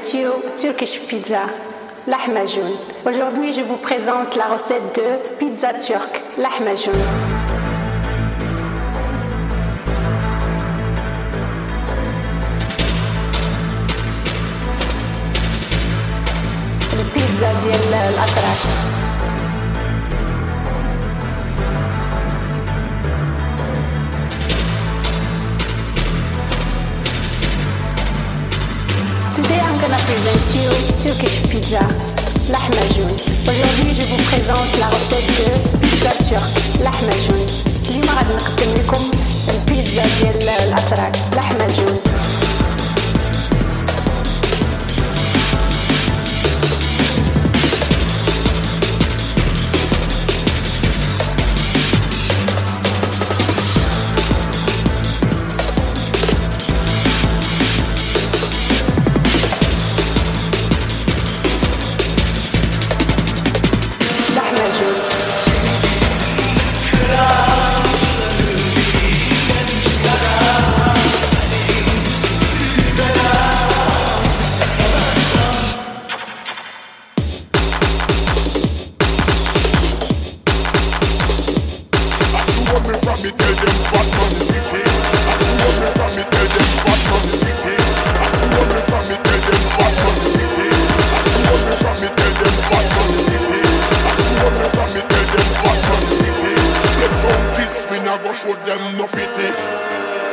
present you Turkish pizza, lahmacun. Aujourd'hui, je vous présente la recette de pizza turque, lahmacun. البيتزا ديال الأتراك. Today I'm gonna present you Turkish pizza, lahmacun. Aujourd'hui je vous présente la recette de pizza turque, lahmacun. اليوم غادي نقدم لكم البيتزا ديال الأتراك، lahmacun. Show them no pity.